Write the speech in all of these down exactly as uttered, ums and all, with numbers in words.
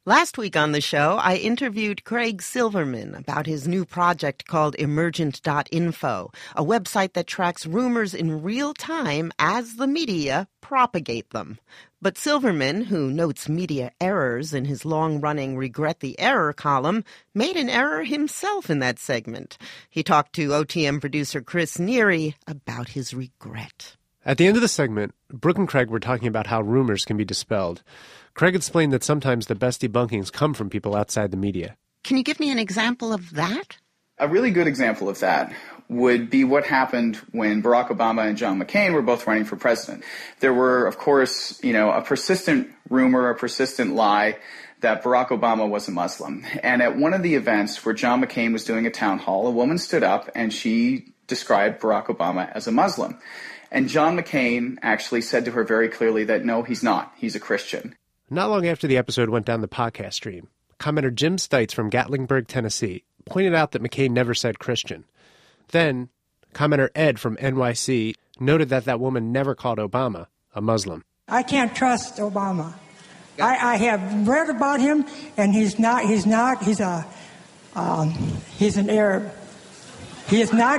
Last week on the show, I interviewed Craig Silverman about his new project called emergent dot info, a website that tracks rumors in real time as the media propagate them. But Silverman, who notes media errors in his long-running Regret the Error column, made an error himself in that segment. He talked to O T M producer Chris Neary about his regret. At the end of the segment, Brooke and Craig were talking about how rumors can be dispelled. Craig explained that sometimes the best debunkings come from people outside the media. Can you give me an example of that? A really good example of that would be what happened when Barack Obama and John McCain were both running for president. There were, of course, you know, a persistent rumor, a persistent lie that Barack Obama was a Muslim. And at one of the events where John McCain was doing a town hall, a woman stood up and she described Barack Obama as a Muslim. And John McCain actually said to her very clearly that, no, he's not. He's a Christian. Not long after the episode went down the podcast stream, commenter Jim Stites from Gatlinburg, Tennessee, pointed out that McCain never said Christian. Then, commenter Ed from N Y C noted that that woman never called Obama a Muslim. I can't trust Obama. I, I have read about him, and he's not. He's not. He's a. Um, he's an Arab. He is not.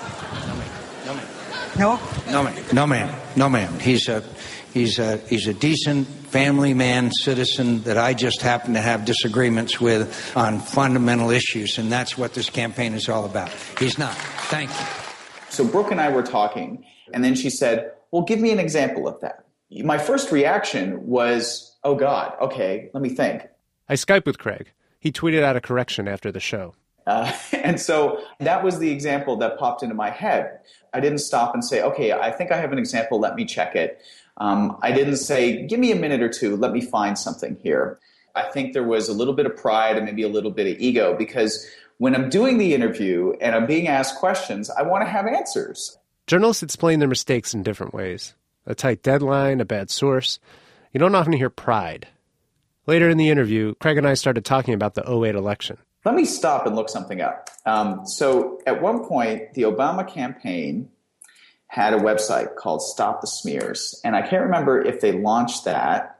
No, ma'am. No. No, ma'am. No, ma'am. No, ma'am. He's a. He's a. He's a decent family man, citizen that I just happen to have disagreements with on fundamental issues, and that's what this campaign is all about. He's not. Thank you. So Brooke and I were talking, and then she said, well, give me an example of that. My first reaction was, oh, God, okay, let me think. I Skyped with Craig. He tweeted out a correction after the show. Uh, and so that was the example that popped into my head. I didn't stop and say, okay, I think I have an example, let me check it. Um, I didn't say, give me a minute or two, let me find something here. I think there was a little bit of pride and maybe a little bit of ego, because when I'm doing the interview and I'm being asked questions, I want to have answers. Journalists explain their mistakes in different ways. A tight deadline, a bad source. You don't often hear pride. Later in the interview, Craig and I started talking about the oh eight election. Let me stop and look something up. Um, so at one point, the Obama campaign had a website called Stop the Smears. And I can't remember if they launched that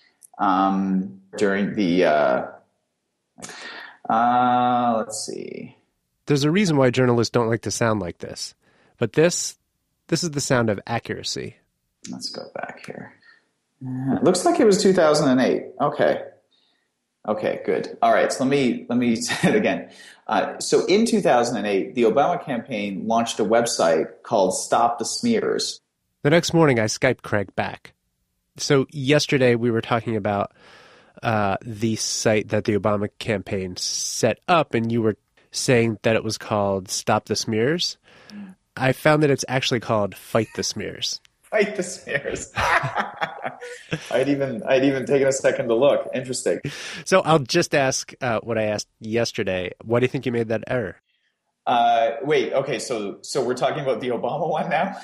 um, during the, uh, uh, let's see. There's a reason why journalists don't like to sound like this. But this, this is the sound of accuracy. Let's go back here. Uh, it looks like it was two thousand eight. Okay. Okay, good. All right, so let me let me say it again. Uh, so in two thousand eight, the Obama campaign launched a website called Stop the Smears. The next morning, I Skyped Craig back. So yesterday, we were talking about uh, the site that the Obama campaign set up, and you were saying that it was called Stop the Smears. I found that it's actually called Fight the Smears. Fight the Smears. I'd even I'd even taken a second to look. Interesting. So I'll just ask uh, what I asked yesterday. Why do you think you made that error? Uh, wait. Okay. So so we're talking about the Obama one now.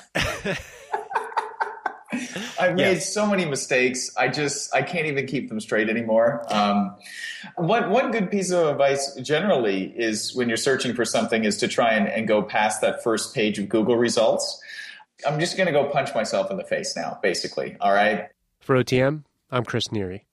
I've made yes. so many mistakes. I just I can't even keep them straight anymore. Um, one one good piece of advice generally is when you're searching for something is to try and, and go past that first page of Google results. I'm just going to go punch myself in the face now, basically. All right. For O T M, I'm Chris Neary.